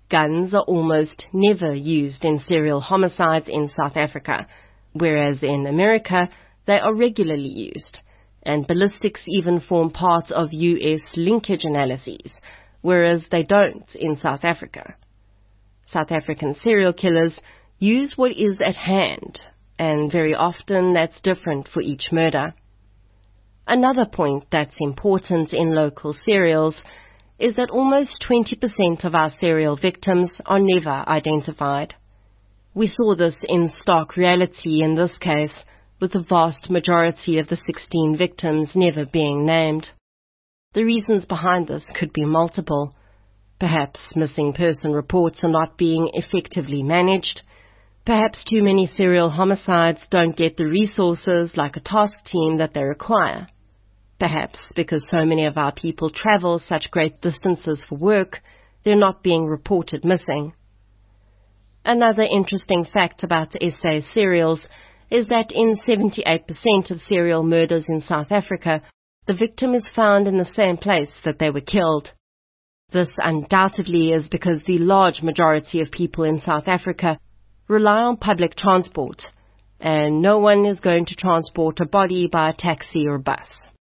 Guns are almost never used in serial homicides in South Africa, whereas in America they are regularly used, and ballistics even form part of U S linkage analyses, whereas they don't in South Africa. South African serial killers use what is at hand, and very often that's different for each murder. Another point that's important in local serials is that almost twenty percent of our serial victims are never identified. We saw this in stark reality in this case, with the vast majority of the sixteen victims never being named. The reasons behind this could be multiple. Perhaps missing person reports are not being effectively managed. Perhaps too many serial homicides don't get the resources like a task team that they require. Perhaps because so many of our people travel such great distances for work, they're not being reported missing. Another interesting fact about S A serials is that in seventy-eight percent of serial murders in South Africa, the victim is found in the same place that they were killed. This undoubtedly is because the large majority of people in South Africa rely on public transport, and no one is going to transport a body by a taxi or bus.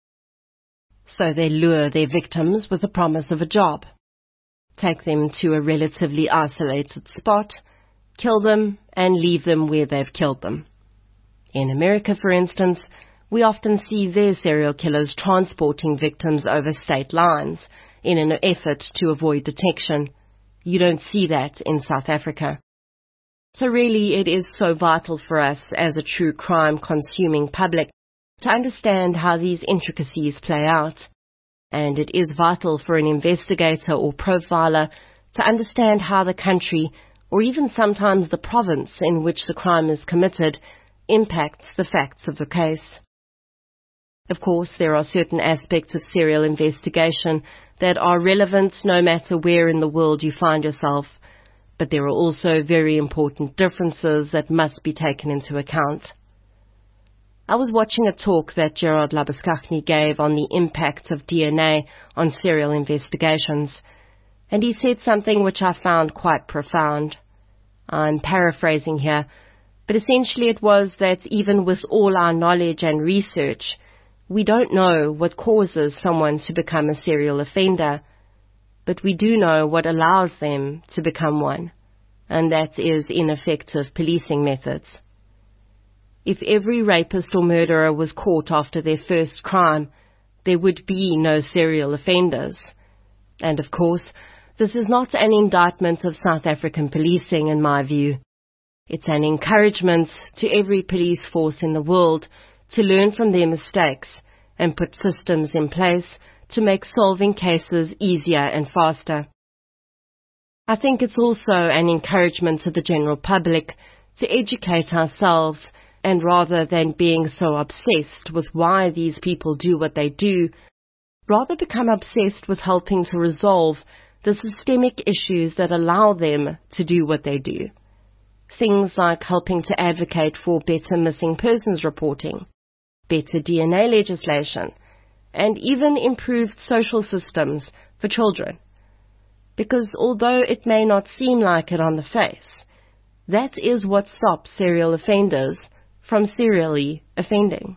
So they lure their victims with the promise of a job, take them to a relatively isolated spot, kill them, and leave them where they've killed them. In America, for instance, we often see their serial killers transporting victims over state lines in an effort to avoid detection. You don't see that in South Africa. So really, it is so vital for us as a true crime-consuming public to understand how these intricacies play out. And it is vital for an investigator or profiler to understand how the country, or even sometimes the province in which the crime is committed, impacts the facts of the case. Of course, there are certain aspects of serial investigation that are relevant no matter where in the world you find yourself, but there are also very important differences that must be taken into account. I was watching a talk that Gerard Labuschagne gave on the impact of D N A on serial investigations, and he said something which I found quite profound. I'm paraphrasing here, but essentially it was that even with all our knowledge and research, we don't know what causes someone to become a serial offender, but we do know what allows them to become one, and that is ineffective policing methods. If every rapist or murderer was caught after their first crime, there would be no serial offenders. And of course, this is not an indictment of South African policing in my view. It's an encouragement to every police force in the world to learn from their mistakes and put systems in place to make solving cases easier and faster. I think it's also an encouragement to the general public to educate ourselves, and rather than being so obsessed with why these people do what they do, rather become obsessed with helping to resolve the systemic issues that allow them to do what they do. Things like helping to advocate for better missing persons reporting, better D N A legislation, and even improved social systems for children. Because although it may not seem like it on the face, that is what stops serial offenders from serially offending.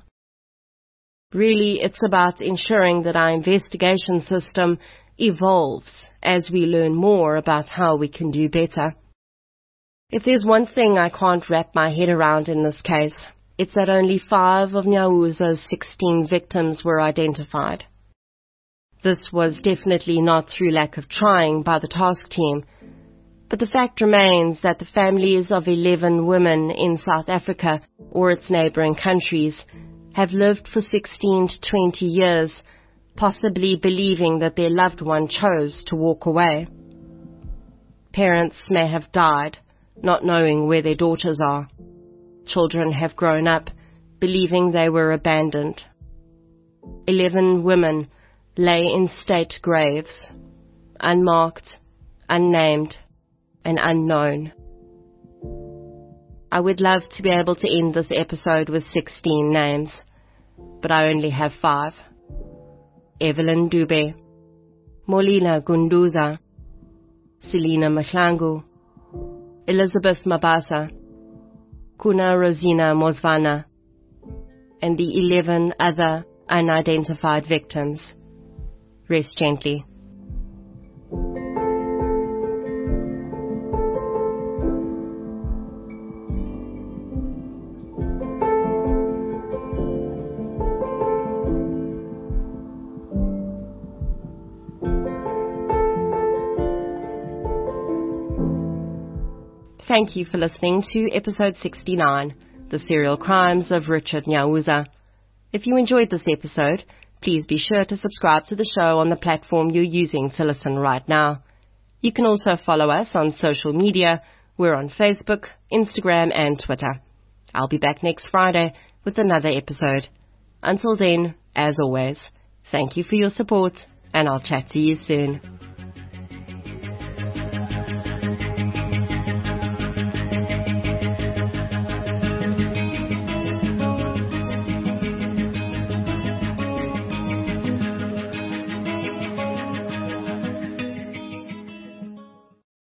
Really, it's about ensuring that our investigation system evolves as we learn more about how we can do better. If there's one thing I can't wrap my head around in this case, it's that only five of Nyawuza's sixteen victims were identified. This was definitely not through lack of trying by the task team, but the fact remains that the families of eleven women in South Africa or its neighboring countries have lived for sixteen to twenty years, possibly believing that their loved one chose to walk away. Parents may have died, not knowing where their daughters are. Children have grown up, believing they were abandoned. Eleven women lay in state graves, unmarked, unnamed, and unknown. I would love to be able to end this episode with sixteen names, but I only have five. Evelyn Dube, Molina Gunduza, Selina Mahlangu, Elizabeth Mabasa, Kuna Rosina Mosvana, and the eleven other unidentified victims. Rest gently. Thank you for listening to episode sixty-nine, The Serial Crimes of Richard Nyawuza. If you enjoyed this episode, please be sure to subscribe to the show on the platform you're using to listen right now. You can also follow us on social media. We're on Facebook, Instagram, and Twitter. I'll be back next Friday with another episode. Until then, as always, thank you for your support, and I'll chat to you soon.